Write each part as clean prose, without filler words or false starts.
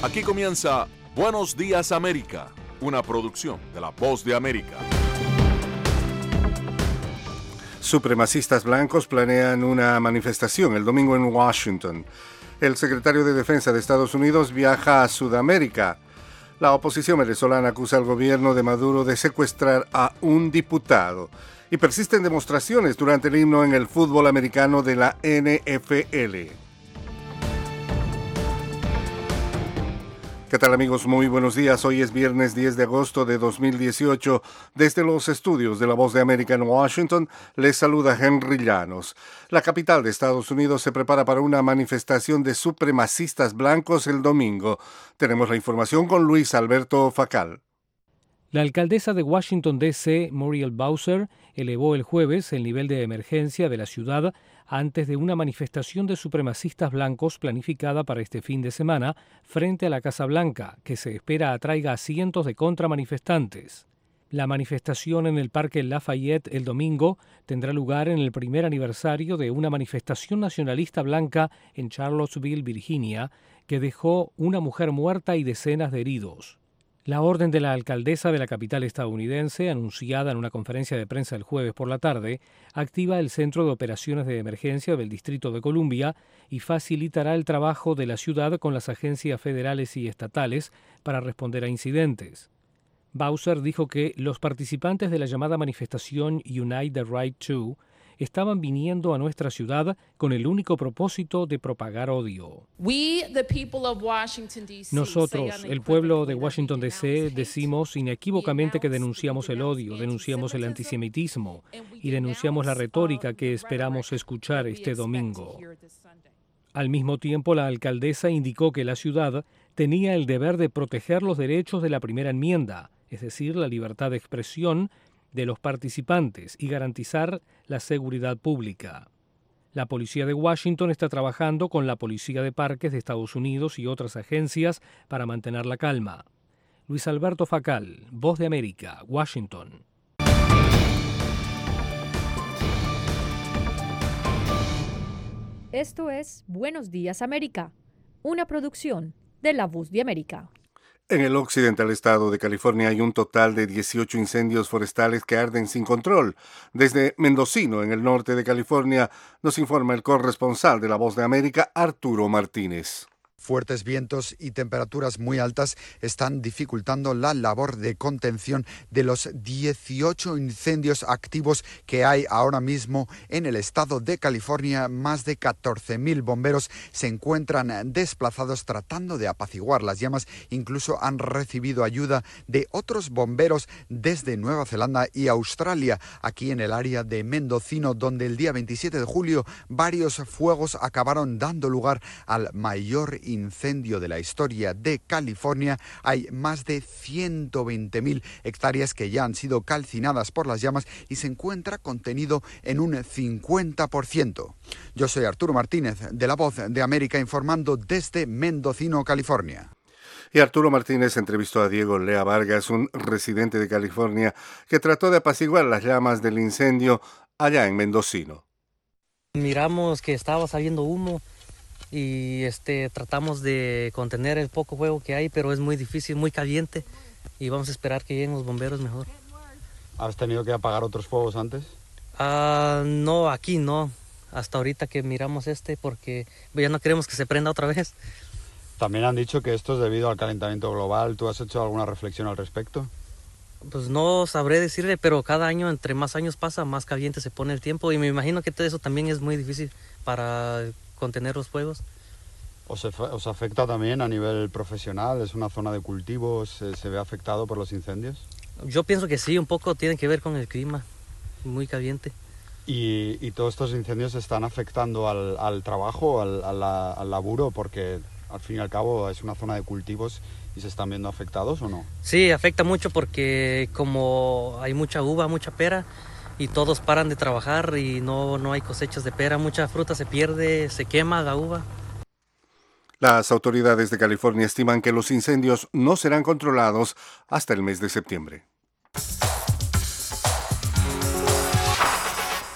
Aquí comienza Buenos Días América, una producción de La Voz de América. Supremacistas blancos planean una manifestación el domingo en Washington. El secretario de Defensa de Estados Unidos viaja a Sudamérica. La oposición venezolana acusa al gobierno de Maduro de secuestrar a un diputado. Y persisten demostraciones durante el himno en el fútbol americano de la NFL. ¿Qué tal, amigos? Muy buenos días. Hoy es viernes 10 de agosto de 2018. Desde los estudios de La Voz de América en Washington, les saluda Henry Llanos. La capital de Estados Unidos se prepara para una manifestación de supremacistas blancos el domingo. Tenemos la información con Luis Alberto Facal. La alcaldesa de Washington, D.C., Muriel Bowser, elevó el jueves el nivel de emergencia de la ciudad antes de una manifestación de supremacistas blancos planificada para este fin de semana frente a la Casa Blanca, que se espera atraiga a cientos de contramanifestantes. La manifestación en el Parque Lafayette el domingo tendrá lugar en el primer aniversario de una manifestación nacionalista blanca en Charlottesville, Virginia, que dejó una mujer muerta y decenas de heridos. La orden de la alcaldesa de la capital estadounidense, anunciada en una conferencia de prensa el jueves por la tarde, activa el Centro de Operaciones de Emergencia del Distrito de Columbia y facilitará el trabajo de la ciudad con las agencias federales y estatales para responder a incidentes. Bowser dijo que los participantes de la llamada manifestación Unite the Right to estaban viniendo a nuestra ciudad con el único propósito de propagar odio. Nosotros, el pueblo de Washington, D.C., decimos inequívocamente que denunciamos el odio, denunciamos el antisemitismo y denunciamos la retórica que esperamos escuchar este domingo. Al mismo tiempo, la alcaldesa indicó que la ciudad tenía el deber de proteger los derechos de la primera enmienda, es decir, la libertad de expresión de los participantes y garantizar la seguridad pública. La policía de Washington está trabajando con la Policía de Parques de Estados Unidos y otras agencias para mantener la calma. Luis Alberto Facal, Voz de América, Washington. Esto es Buenos Días América, una producción de La Voz de América. En el occidental estado de California hay un total de 18 incendios forestales que arden sin control. Desde Mendocino, en el norte de California, nos informa el corresponsal de La Voz de América, Arturo Martínez. Fuertes vientos y temperaturas muy altas están dificultando la labor de contención de los 18 incendios activos que hay ahora mismo en el estado de California. Más de 14.000 bomberos se encuentran desplazados tratando de apaciguar las llamas. Incluso han recibido ayuda de otros bomberos desde Nueva Zelanda y Australia, aquí en el área de Mendocino, donde el día 27 de julio varios fuegos acabaron dando lugar al mayor incendio de la historia de California. Hay más de 120.000 hectáreas que ya han sido calcinadas por las llamas y se encuentra contenido en un 50%. Yo soy Arturo Martínez, de La Voz de América, informando desde Mendocino, California. Y Arturo Martínez entrevistó a Diego Lea Vargas, un residente de California, que trató de apaciguar las llamas del incendio allá en Mendocino. Miramos que estaba saliendo humo y tratamos de contener el poco fuego que hay, pero es muy difícil, muy caliente, y vamos a esperar que lleguen los bomberos mejor. ¿Has tenido que apagar otros fuegos antes? No, aquí no, hasta ahorita que miramos porque ya no queremos que se prenda otra vez. También han dicho que esto es debido al calentamiento global. ¿Tú has hecho alguna reflexión al respecto? Pues no sabré decirle, pero cada año, entre más años pasa, más caliente se pone el tiempo, y me imagino que todo eso también es muy difícil para contener los fuegos. ¿Os afecta también a nivel profesional? ¿Es una zona de cultivos? ¿Se ve afectado por los incendios? Yo pienso que sí, un poco tiene que ver con el clima, muy caliente. ¿Y todos estos incendios están afectando al trabajo, al laburo? Porque al fin y al cabo es una zona de cultivos y se están viendo afectados, ¿o no? Sí, afecta mucho porque como hay mucha uva, mucha pera, y todos paran de trabajar y no hay cosechas de pera, mucha fruta se pierde, se quema la uva. Las autoridades de California estiman que los incendios no serán controlados hasta el mes de septiembre.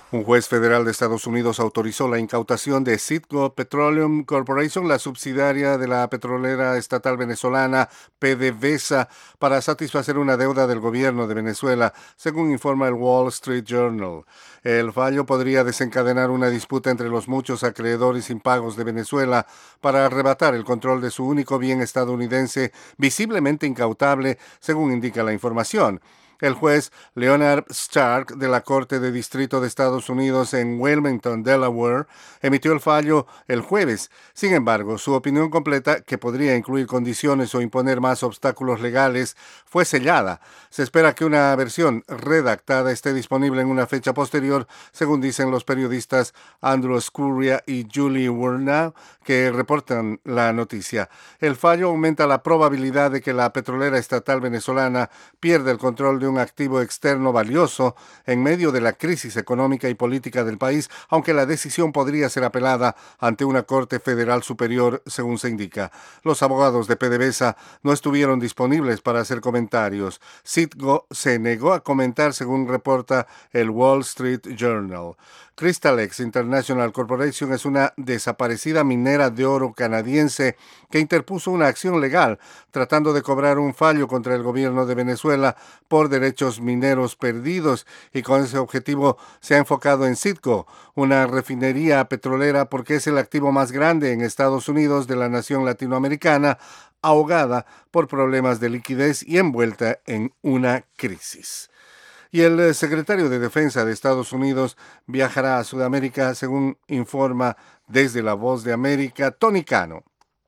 Un juez federal de Estados Unidos autorizó la incautación de Citgo Petroleum Corporation, la subsidiaria de la petrolera estatal venezolana PDVSA, para satisfacer una deuda del gobierno de Venezuela, según informa el Wall Street Journal. El fallo podría desencadenar una disputa entre los muchos acreedores impagos de Venezuela para arrebatar el control de su único bien estadounidense visiblemente incautable, según indica la información. El juez Leonard Stark de la Corte de Distrito de Estados Unidos en Wilmington, Delaware, emitió el fallo el jueves. Sin embargo, su opinión completa, que podría incluir condiciones o imponer más obstáculos legales, fue sellada. Se espera que una versión redactada esté disponible en una fecha posterior, según dicen los periodistas Andrew Scurria y Julie Wernau, que reportan la noticia. El fallo aumenta la probabilidad de que la petrolera estatal venezolana pierda el control de un activo externo valioso en medio de la crisis económica y política del país, aunque la decisión podría ser apelada ante una corte federal superior, según se indica. Los abogados de PDVSA no estuvieron disponibles para hacer comentarios. Citgo se negó a comentar, según reporta el Wall Street Journal. Crystalex International Corporation es una desaparecida minera de oro canadiense que interpuso una acción legal tratando de cobrar un fallo contra el gobierno de Venezuela por derechos mineros perdidos, y con ese objetivo se ha enfocado en Citgo, una refinería petrolera, porque es el activo más grande en Estados Unidos de la nación latinoamericana, ahogada por problemas de liquidez y envuelta en una crisis. Y el secretario de Defensa de Estados Unidos viajará a Sudamérica, según informa desde La Voz de América, Tony Cano.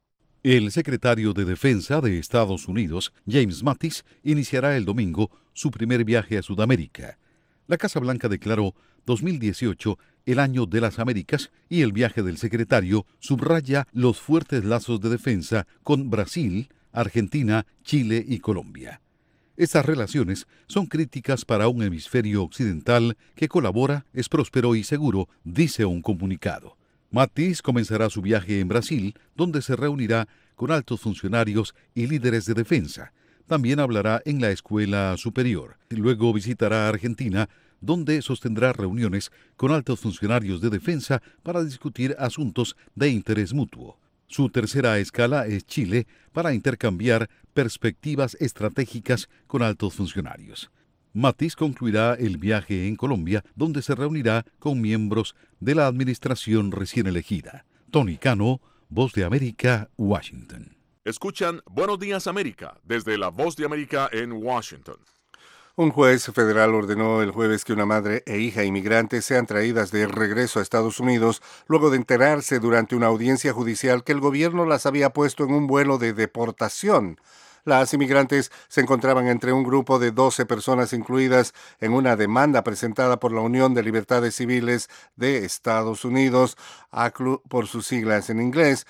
El secretario de Defensa de Estados Unidos, James Mattis, iniciará el domingo su primer viaje a Sudamérica. La Casa Blanca declaró 2018 el año de las Américas, y el viaje del secretario subraya los fuertes lazos de defensa con Brasil, Argentina, Chile y Colombia. Estas relaciones son críticas para un hemisferio occidental que colabora, es próspero y seguro, dice un comunicado. Mattis comenzará su viaje en Brasil, donde se reunirá con altos funcionarios y líderes de defensa. También hablará en la escuela superior. Luego visitará Argentina, donde sostendrá reuniones con altos funcionarios de defensa para discutir asuntos de interés mutuo. Su tercera escala es Chile, para intercambiar perspectivas estratégicas con altos funcionarios. Mattis concluirá el viaje en Colombia, donde se reunirá con miembros de la administración recién elegida. Tony Cano, Voz de América, Washington. Escuchan Buenos Días América desde La Voz de América en Washington. Un juez federal ordenó el jueves que una madre e hija inmigrantes sean traídas de regreso a Estados Unidos luego de enterarse durante una audiencia judicial que el gobierno las había puesto en un vuelo de deportación. Las inmigrantes se encontraban entre un grupo de 12 personas incluidas en una demanda presentada por la Unión de Libertades Civiles de Estados Unidos, ACLU por sus siglas en inglés,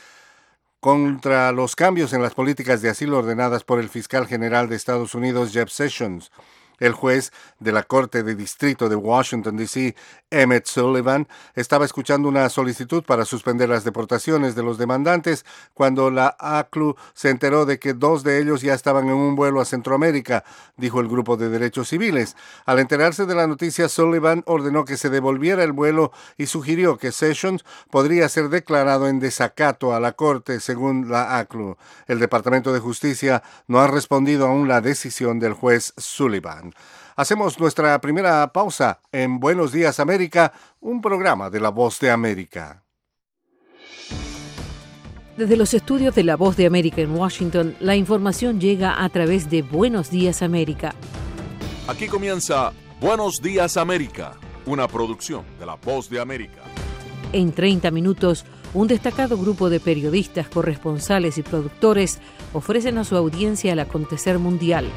contra los cambios en las políticas de asilo ordenadas por el fiscal general de Estados Unidos, Jeff Sessions. El juez de la Corte de Distrito de Washington, D.C., Emmett Sullivan, estaba escuchando una solicitud para suspender las deportaciones de los demandantes cuando la ACLU se enteró de que 2 de ellos ya estaban en un vuelo a Centroamérica, dijo el grupo de derechos civiles. Al enterarse de la noticia, Sullivan ordenó que se devolviera el vuelo y sugirió que Sessions podría ser declarado en desacato a la Corte, según la ACLU. El Departamento de Justicia no ha respondido aún la decisión del juez Sullivan. Hacemos nuestra primera pausa en Buenos Días América, un programa de La Voz de América. Desde los estudios de La Voz de América en Washington, la información llega a través de Buenos Días América. Aquí comienza Buenos Días América, una producción de La Voz de América. En 30 minutos, un destacado grupo de periodistas, corresponsales y productores ofrecen a su audiencia el acontecer mundial.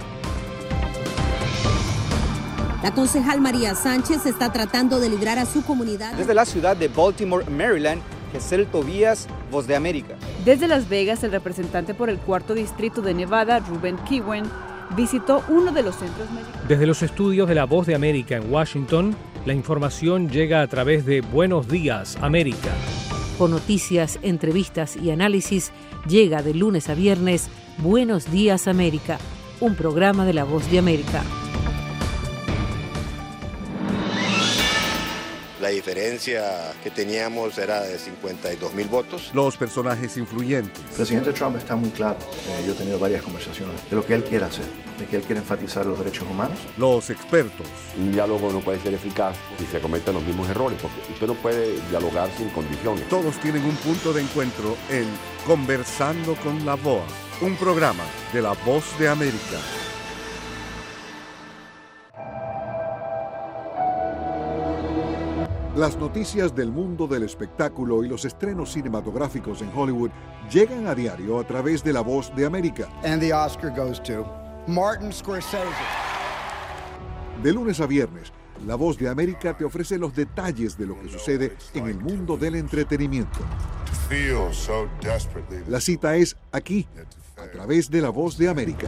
La concejal María Sánchez está tratando de librar a su comunidad. Desde la ciudad de Baltimore, Maryland, Gesell Tobías, Voz de América. Desde Las Vegas, el representante por el 4º distrito de Nevada, Ruben Kiwen, visitó uno de los centros médicos. Desde los estudios de La Voz de América en Washington, la información llega a través de Buenos Días América. Con noticias, entrevistas y análisis, llega de lunes a viernes Buenos Días América, un programa de La Voz de América. La diferencia que teníamos era de 52.000 votos. Los personajes influyentes. El presidente Trump está muy claro. Yo he tenido varias conversaciones de lo que él quiere hacer, de que él quiere enfatizar los derechos humanos. Los expertos. Un diálogo no puede ser eficaz si se cometen los mismos errores, porque usted no puede dialogar sin condiciones. Todos tienen un punto de encuentro en Conversando con la VOA, un programa de La Voz de América. Las noticias del mundo del espectáculo y los estrenos cinematográficos en Hollywood llegan a diario a través de La Voz de América. And the Oscar goes to Martin Scorsese. De lunes a viernes, La Voz de América te ofrece los detalles de lo que sucede en el mundo del entretenimiento. La cita es aquí, a través de La Voz de América.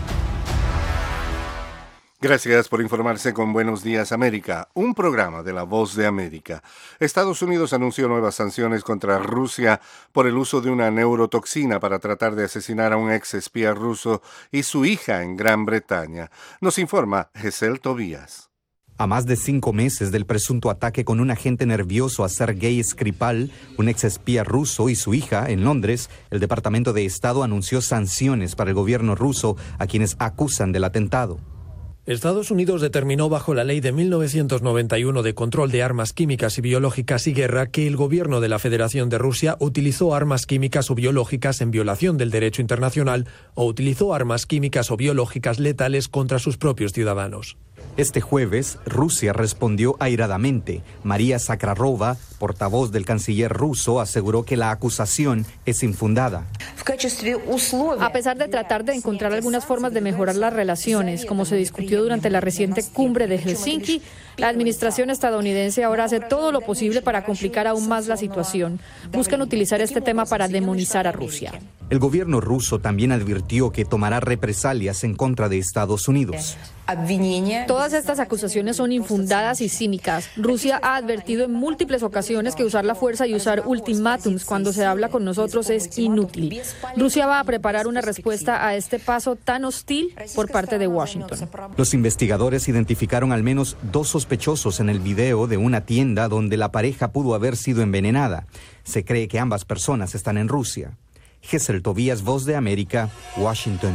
Gracias por informarse con Buenos Días América, un programa de La Voz de América. Estados Unidos anunció nuevas sanciones contra Rusia por el uso de una neurotoxina para tratar de asesinar a un ex espía ruso y su hija en Gran Bretaña. Nos informa Gesell Tobías. A más de 5 meses del presunto ataque con un agente nervioso a Sergei Skripal, un exespía ruso y su hija, en Londres, el Departamento de Estado anunció sanciones para el gobierno ruso a quienes acusan del atentado. Estados Unidos determinó bajo la ley de 1991 de control de armas químicas y biológicas y guerra que el gobierno de la Federación de Rusia utilizó armas químicas o biológicas en violación del derecho internacional o utilizó armas químicas o biológicas letales contra sus propios ciudadanos. Este jueves, Rusia respondió airadamente. María Zakharova, portavoz del canciller ruso, aseguró que la acusación es infundada. A pesar de tratar de encontrar algunas formas de mejorar las relaciones, como se discutió durante la reciente cumbre de Helsinki, la administración estadounidense ahora hace todo lo posible para complicar aún más la situación. Buscan utilizar este tema para demonizar a Rusia. El gobierno ruso también advirtió que tomará represalias en contra de Estados Unidos. Todas estas acusaciones son infundadas y cínicas. Rusia ha advertido en múltiples ocasiones que usar la fuerza y usar ultimátums cuando se habla con nosotros es inútil. Rusia va a preparar una respuesta a este paso tan hostil por parte de Washington. Los investigadores identificaron al menos 2 sospechosos en el video de una tienda donde la pareja pudo haber sido envenenada. Se cree que ambas personas están en Rusia. Gesell Tobías, Voz de América, Washington.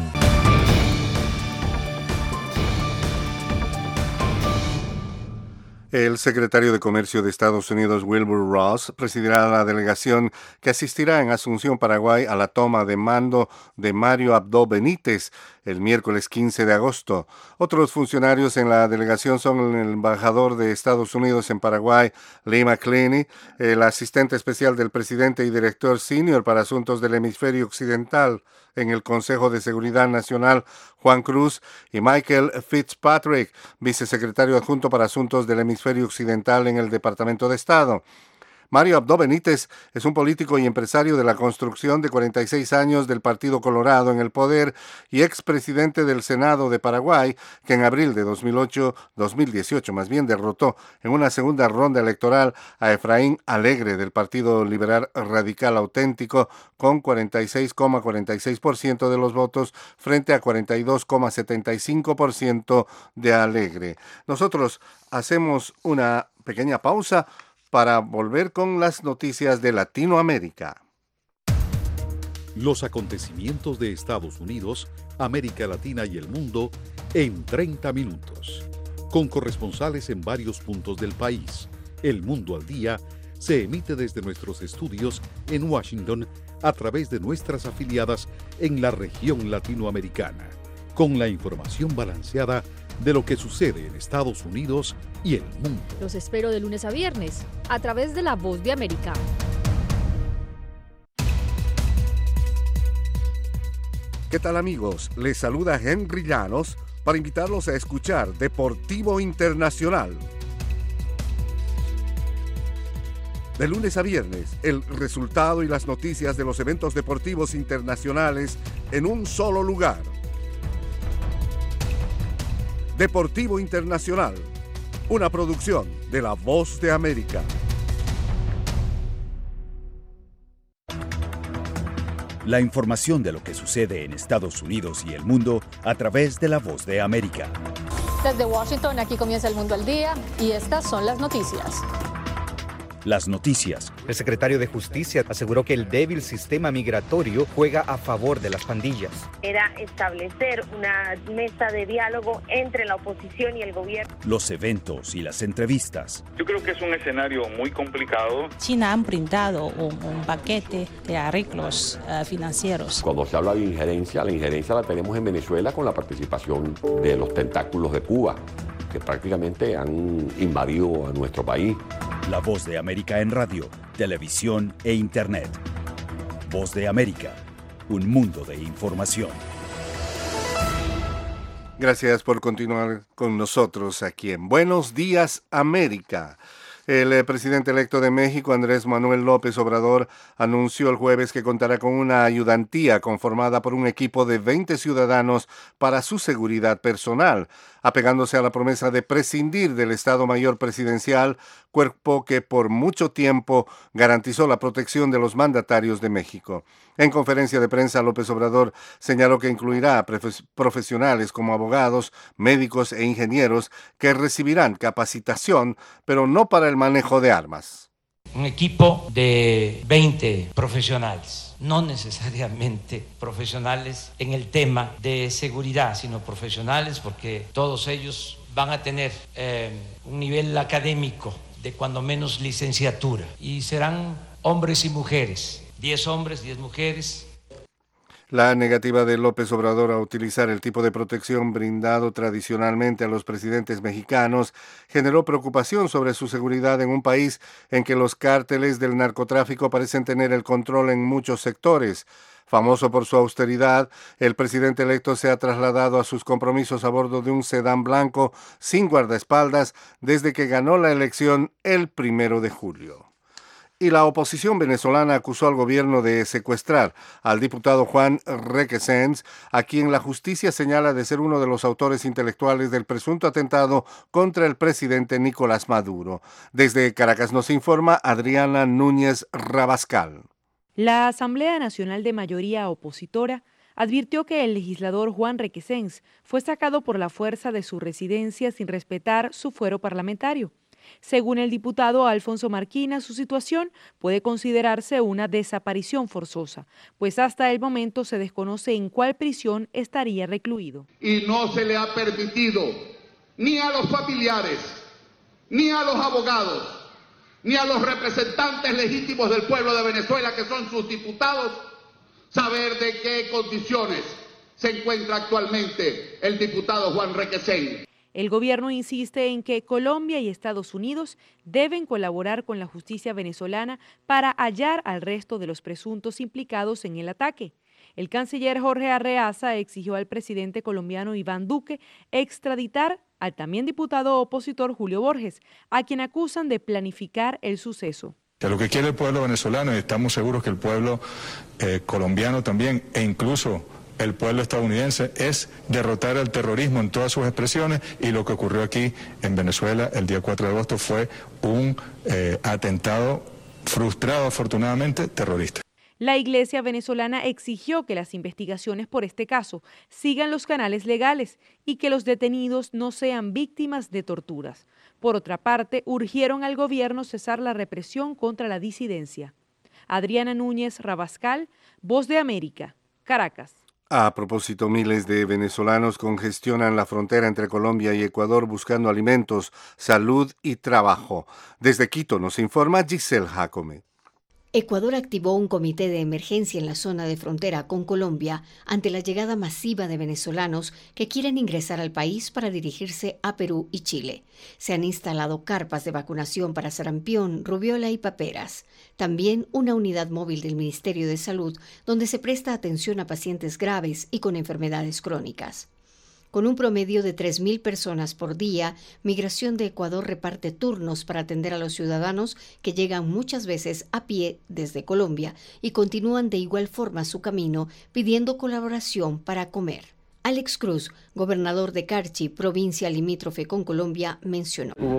El secretario de Comercio de Estados Unidos, Wilbur Ross, presidirá la delegación que asistirá en Asunción, Paraguay, a la toma de mando de Mario Abdo Benítez el miércoles 15 de agosto. Otros funcionarios en la delegación son el embajador de Estados Unidos en Paraguay, Lee McClaney, el asistente especial del presidente y director senior para asuntos del hemisferio occidental en el Consejo de Seguridad Nacional, Juan Cruz, y Michael Fitzpatrick, vicesecretario adjunto para asuntos del hemisferio occidental en el Departamento de Estado. Mario Abdo Benítez es un político y empresario de la construcción de 46 años del Partido Colorado en el poder y expresidente del Senado de Paraguay, que en abril de 2018 derrotó en una segunda ronda electoral a Efraín Alegre del Partido Liberal Radical Auténtico con 46,46% de los votos frente a 42,75% de Alegre. Nosotros hacemos una pequeña pausa para volver con las noticias de Latinoamérica. Los acontecimientos de Estados Unidos, América Latina y el mundo en 30 minutos. Con corresponsales en varios puntos del país. El Mundo al Día se emite desde nuestros estudios en Washington a través de nuestras afiliadas en la región latinoamericana. Con la información balanceada de lo que sucede en Estados Unidos y el mundo. Los espero de lunes a viernes, a través de La Voz de América. ¿Qué tal, amigos? Les saluda Henry Llanos para invitarlos a escuchar Deportivo Internacional. De lunes a viernes, el resultado y las noticias de los eventos deportivos internacionales en un solo lugar. Deportivo Internacional, una producción de La Voz de América. La información de lo que sucede en Estados Unidos y el mundo a través de La Voz de América. Desde Washington, aquí comienza El Mundo al Día y estas son las noticias. las noticias. El secretario de Justicia aseguró que el débil sistema migratorio juega a favor de las pandillas. Era establecer una mesa de diálogo entre la oposición y el gobierno. Los eventos y las entrevistas. Yo creo que es un escenario muy complicado. China ha brindado un paquete de arreglos financieros. Cuando se habla de injerencia, la injerencia la tenemos en Venezuela con la participación de los tentáculos de Cuba, que prácticamente han invadido a nuestro país. La Voz de América en radio, televisión e internet. Voz de América, un mundo de información. Gracias por continuar con nosotros aquí en Buenos Días América. El presidente electo de México, Andrés Manuel López Obrador, anunció el jueves que contará con una ayudantía conformada por un equipo de 20 ciudadanos para su seguridad personal, apegándose a la promesa de prescindir del Estado Mayor Presidencial, cuerpo que por mucho tiempo garantizó la protección de los mandatarios de México. En conferencia de prensa, López Obrador señaló que incluirá a profesionales como abogados, médicos e ingenieros que recibirán capacitación, pero no para el manejo de armas. Un equipo de 20 profesionales, no necesariamente profesionales en el tema de seguridad, sino profesionales porque todos ellos van a tener un nivel académico de cuando menos licenciatura y serán hombres y mujeres. 10 hombres, 10 mujeres. La negativa de López Obrador a utilizar el tipo de protección brindado tradicionalmente a los presidentes mexicanos generó preocupación sobre su seguridad en un país en que los cárteles del narcotráfico parecen tener el control en muchos sectores. Famoso por su austeridad, el presidente electo se ha trasladado a sus compromisos a bordo de un sedán blanco sin guardaespaldas desde que ganó la elección el 1 de julio. Y la oposición venezolana acusó al gobierno de secuestrar al diputado Juan Requesens, a quien la justicia señala de ser uno de los autores intelectuales del presunto atentado contra el presidente Nicolás Maduro. Desde Caracas nos informa Adriana Núñez Rabascal. La Asamblea Nacional de Mayoría Opositora advirtió que el legislador Juan Requesens fue sacado por la fuerza de su residencia sin respetar su fuero parlamentario. Según el diputado Alfonso Marquina, su situación puede considerarse una desaparición forzosa, pues hasta el momento se desconoce en cuál prisión estaría recluido. Y no se le ha permitido ni a los familiares, ni a los abogados, ni a los representantes legítimos del pueblo de Venezuela, que son sus diputados, saber de qué condiciones se encuentra actualmente el diputado Juan Requesens. El gobierno insiste en que Colombia y Estados Unidos deben colaborar con la justicia venezolana para hallar al resto de los presuntos implicados en el ataque. El canciller Jorge Arreaza exigió al presidente colombiano Iván Duque extraditar al también diputado opositor Julio Borges, a quien acusan de planificar el suceso. Lo que quiere el pueblo venezolano, y estamos seguros que el pueblo colombiano también, e incluso el pueblo estadounidense, es derrotar al terrorismo en todas sus expresiones, y lo que ocurrió aquí en Venezuela el día 4 de agosto fue un atentado frustrado, afortunadamente, terrorista. La Iglesia venezolana exigió que las investigaciones por este caso sigan los canales legales y que los detenidos no sean víctimas de torturas. Por otra parte, urgieron al gobierno cesar la represión contra la disidencia. Adriana Núñez Rabascal, Voz de América, Caracas. A propósito, miles de venezolanos congestionan la frontera entre Colombia y Ecuador buscando alimentos, salud y trabajo. Desde Quito nos informa Giselle Jacome. Ecuador activó un comité de emergencia en la zona de frontera con Colombia ante la llegada masiva de venezolanos que quieren ingresar al país para dirigirse a Perú y Chile. Se han instalado carpas de vacunación para sarampión, rubiola y paperas. También una unidad móvil del Ministerio de Salud donde se presta atención a pacientes graves y con enfermedades crónicas. Con un promedio de 3.000 personas por día, Migración de Ecuador reparte turnos para atender a los ciudadanos que llegan muchas veces a pie desde Colombia y continúan de igual forma su camino pidiendo colaboración para comer. Alex Cruz, gobernador de Carchi, provincia limítrofe con Colombia, mencionó. Hubo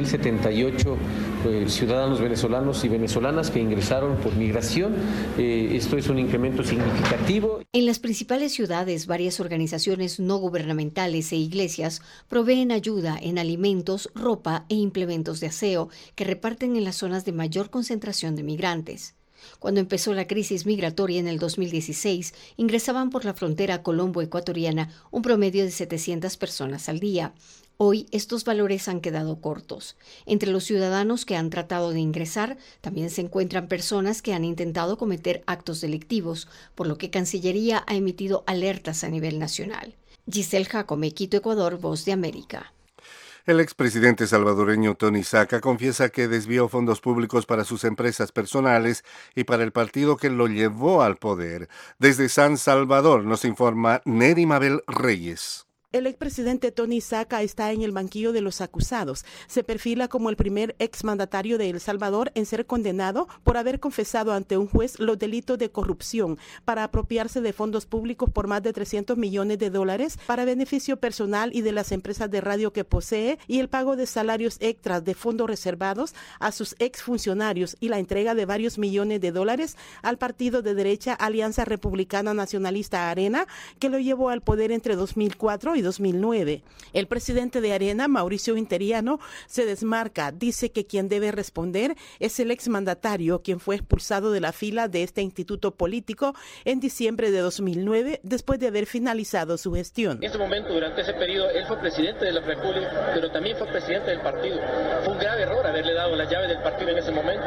4.078 ciudadanos venezolanos y venezolanas que ingresaron por migración. Esto es un incremento significativo. En las principales ciudades, varias organizaciones no gubernamentales e iglesias proveen ayuda en alimentos, ropa e implementos de aseo que reparten en las zonas de mayor concentración de migrantes. Cuando empezó la crisis migratoria en el 2016, ingresaban por la frontera colombo-ecuatoriana un promedio de 700 personas al día. Hoy estos valores han quedado cortos. Entre los ciudadanos que han tratado de ingresar, también se encuentran personas que han intentado cometer actos delictivos, por lo que Cancillería ha emitido alertas a nivel nacional. Giselle Jacome, Quito, Ecuador, Voz de América. El expresidente salvadoreño Tony Saca confiesa que desvió fondos públicos para sus empresas personales y para el partido que lo llevó al poder. Desde San Salvador nos informa Neri Mabel Reyes. El expresidente Tony Saca está en el banquillo de los acusados. Se perfila como el primer exmandatario de El Salvador en ser condenado por haber confesado ante un juez los delitos de corrupción para apropiarse de fondos públicos por más de $300 millones para beneficio personal y de las empresas de radio que posee, y el pago de salarios extras de fondos reservados a sus exfuncionarios y la entrega de varios millones de dólares al partido de derecha Alianza Republicana Nacionalista Arena, que lo llevó al poder entre 2004 y 2009. El presidente de Arena, Mauricio Interiano, se desmarca. Dice que quien debe responder es el exmandatario, quien fue expulsado de la fila de este instituto político en diciembre de 2009, después de haber finalizado su gestión. En ese momento, durante ese periodo, él fue presidente de la República, pero también fue presidente del partido. Fue un grave error haberle dado la llave del partido en ese momento.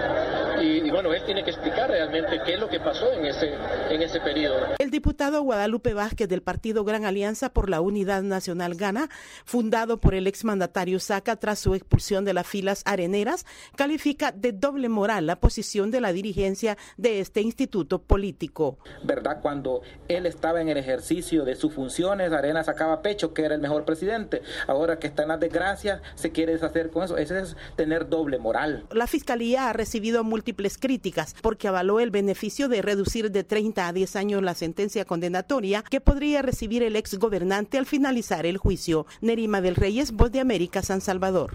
Y bueno, él tiene que explicar realmente qué es lo que pasó en ese periodo. El diputado Guadalupe Vázquez del partido Gran Alianza por la Unidad Nacional Gana, fundado por el exmandatario Saca tras su expulsión de las filas areneras, califica de doble moral la posición de la dirigencia de este instituto político. ¿Verdad? Cuando él estaba en el ejercicio de sus funciones, Arena sacaba pecho que era el mejor presidente. Ahora que está en las desgracias, se quiere deshacer con eso. Eso es tener doble moral. La Fiscalía ha recibido múltiples críticas porque avaló el beneficio de reducir de 30 a 10 años la sentencia condenatoria que podría recibir el exgobernante al finalizar el juicio. Nerima del Reyes, Voz de América, San Salvador.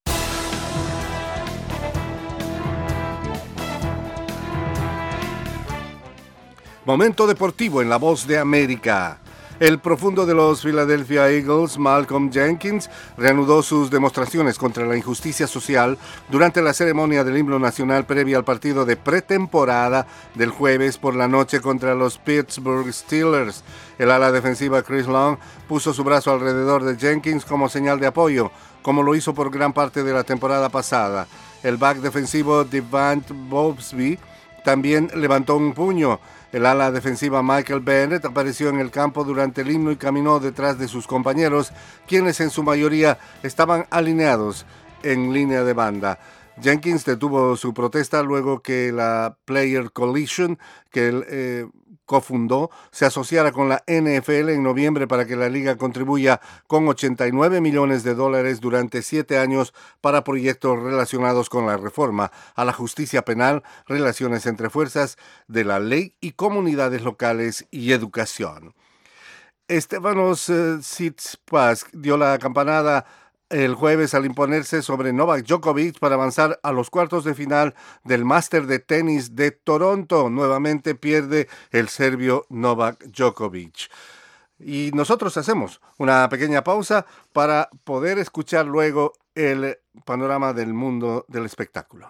Momento deportivo en la Voz de América. El profundo de los Philadelphia Eagles, Malcolm Jenkins, reanudó sus demostraciones contra la injusticia social durante la ceremonia del himno nacional previa al partido de pretemporada del jueves por la noche contra los Pittsburgh Steelers. El ala defensiva Chris Long puso su brazo alrededor de Jenkins como señal de apoyo, como lo hizo por gran parte de la temporada pasada. El back defensivo Devant Bobsby también levantó un puño. El ala defensiva Michael Bennett apareció en el campo durante el himno y caminó detrás de sus compañeros, quienes en su mayoría estaban alineados en línea de banda. Jenkins detuvo su protesta luego que la Player Coalition, que él cofundó, se asociara con la NFL en noviembre para que la liga contribuya con $89 millones durante 7 años para proyectos relacionados con la reforma a la justicia penal, relaciones entre fuerzas de la ley y comunidades locales y educación. Estefanos Tsitsipas dio la campanada el jueves al imponerse sobre Novak Djokovic para avanzar a los cuartos de final del Máster de Tenis de Toronto. Nuevamente pierde el serbio Novak Djokovic. Y nosotros hacemos una pequeña pausa para poder escuchar luego el panorama del mundo del espectáculo.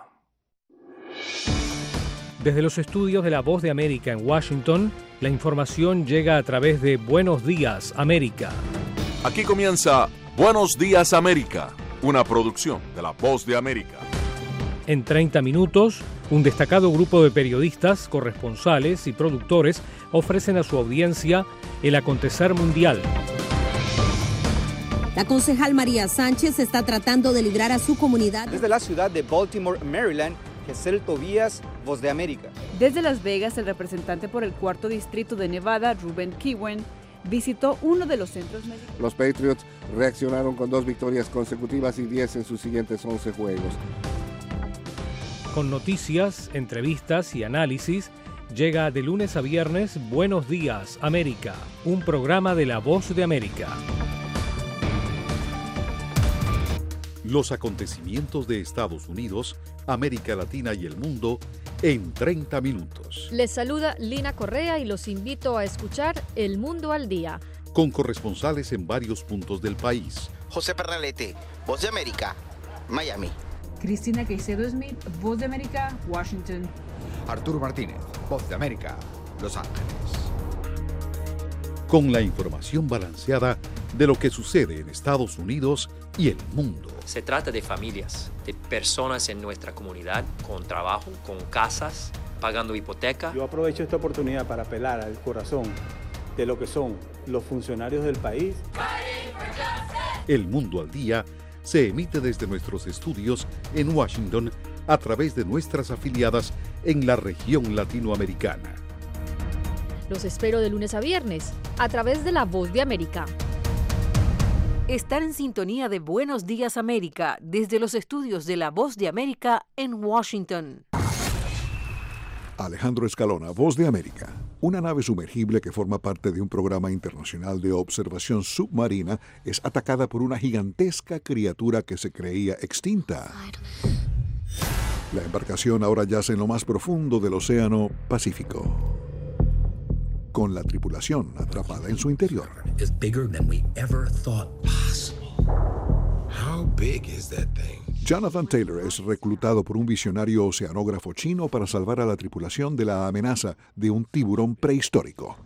Desde los estudios de La Voz de América en Washington, la información llega a través de Buenos Días, América. Aquí comienza Buenos Días, América, una producción de La Voz de América. En 30 minutos, un destacado grupo de periodistas, corresponsales y productores ofrecen a su audiencia el acontecer mundial. La concejal María Sánchez está tratando de librar a su comunidad. Desde la ciudad de Baltimore, Maryland, Gesell Tobías, Voz de América. Desde Las Vegas, el representante por el 4º distrito de Nevada, Ruben Kiwen, visitó uno de los centros médicos. Los Patriots reaccionaron con 2 victorias consecutivas y 10 en sus siguientes 11 juegos. Con noticias, entrevistas y análisis, Llega de lunes a viernes Buenos Días, América, un programa de La Voz de América. Los acontecimientos de Estados Unidos, América Latina y el mundo en 30 minutos. Les saluda Lina Correa y los invito a escuchar El Mundo al Día. Con corresponsales en varios puntos del país. José Pernalete, Voz de América, Miami. Cristina Caicedo Smith, Voz de América, Washington. Arturo Martínez, Voz de América, Los Ángeles. Con la información balanceada de lo que sucede en Estados Unidos y el mundo. Se trata de familias, de personas en nuestra comunidad, con trabajo, con casas, pagando hipoteca. Yo aprovecho esta oportunidad para apelar al corazón de lo que son los funcionarios del país. El Mundo al Día se emite desde nuestros estudios en Washington a través de nuestras afiliadas en la región latinoamericana. Los espero de lunes a viernes a través de La Voz de América. Están en sintonía de Buenos Días América desde los estudios de La Voz de América en Washington. Alejandro Escalona, Voz de América. Una nave sumergible que forma parte de un programa internacional de observación submarina es atacada por una gigantesca criatura que se creía extinta. La embarcación ahora yace en lo más profundo del Océano Pacífico, con la tripulación atrapada en su interior. Jonathan Taylor es reclutado por un visionario oceanógrafo chino para salvar a la tripulación de la amenaza de un tiburón prehistórico.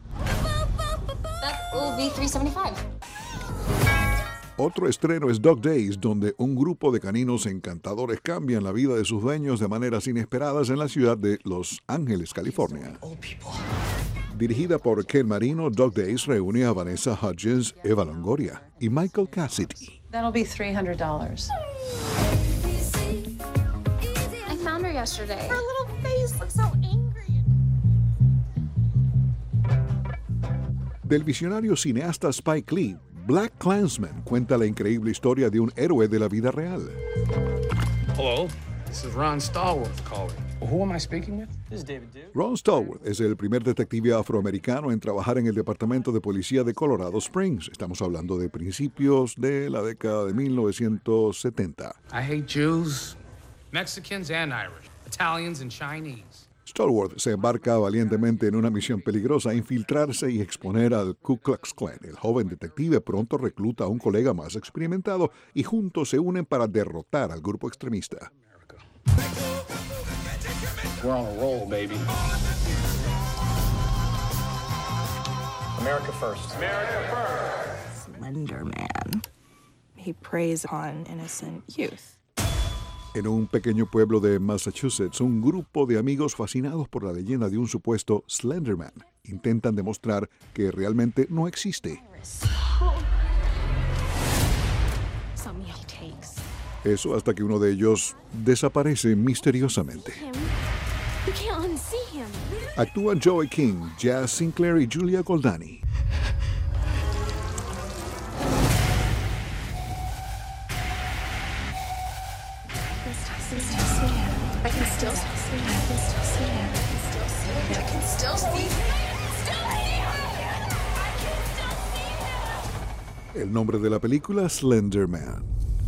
Otro estreno es Dog Days, donde un grupo de caninos encantadores cambian la vida de sus dueños de maneras inesperadas en la ciudad de Los Ángeles, California. Dirigida por Ken Marino, Dog Days reúne a Vanessa Hudgens, Eva Longoria y Michael Cassidy. That'll be $300. I found her yesterday. Her little face looks so angry. Del visionario cineasta Spike Lee, Black Klansman cuenta la increíble historia de un héroe de la vida real. Hello, this is Ron Stallworth calling. Who am I speaking with? This is David Duke. Ron Stallworth es el primer detective afroamericano en trabajar en el Departamento de Policía de Colorado Springs. Estamos hablando de principios de la década de 1970. I hate Jews, Mexicans and Irish, Italians and Chinese. Stallworth se embarca valientemente en una misión peligrosa: infiltrarse y exponer al Ku Klux Klan. El joven detective pronto recluta a un colega más experimentado y juntos se unen para derrotar al grupo extremista. We're on a roll, baby. America first. America first. Slender Man. He preys on innocent youth. En un pequeño pueblo de Massachusetts, un grupo de amigos fascinados por la leyenda de un supuesto Slender Man intentan demostrar que realmente no existe. Eso hasta que uno de ellos desaparece misteriosamente. Actúan Joey King, Jazz Sinclair y Julia Goldani. El nombre de la película, Slender Man.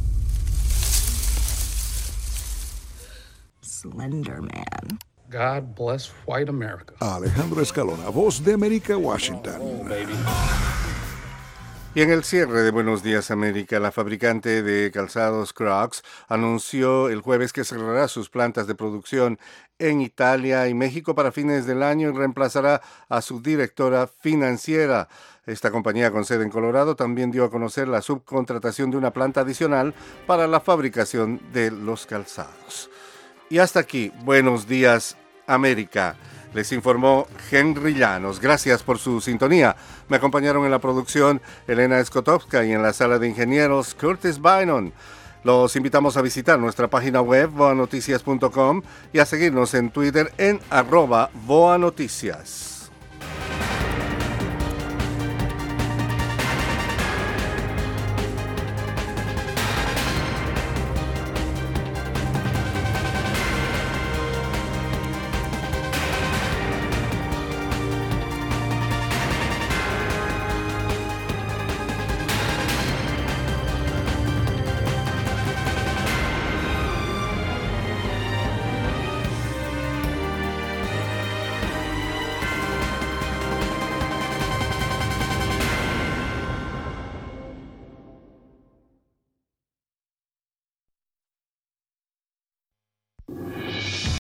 Slender Man. God bless white America. Alejandro Escalona, Voz de América, Washington. Oh, baby. Y en el cierre de Buenos Días América, la fabricante de calzados Crocs anunció el jueves que cerrará sus plantas de producción en Italia y México para fines del año y reemplazará a su directora financiera. Esta compañía con sede en Colorado también dio a conocer la subcontratación de una planta adicional para la fabricación de los calzados. Y hasta aquí, Buenos Días América. Les informó Henry Llanos. Gracias por su sintonía. Me acompañaron en la producción Elena Skotowska y en la sala de ingenieros Curtis Bynum. Los invitamos a visitar nuestra página web voanoticias.com y a seguirnos en Twitter en @voanoticias.